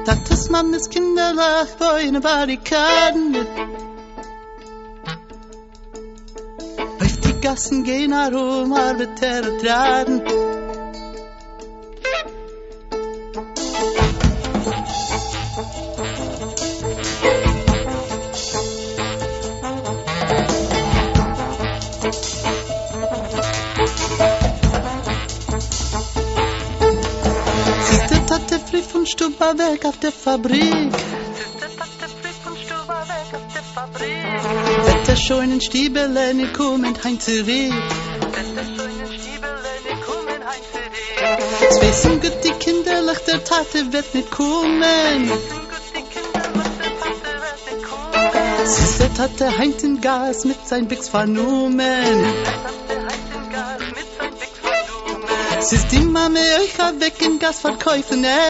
Tates Mann ist kinderlich bei einer Barrikaden. Auf die Gassen gehen herum, Arbeiter und Traden. Tate frisch von Stuba weg auf der Fabrik. Wetter schon in Stiebelen, ich kommen heim zurück. Es wissen gut die Kinderlich, der Tate wird nicht kommen. Sie ist der Tate heint in Gas mit sein Bix vernommen. Sie ist die Mame euch weg in Gas verkäufen.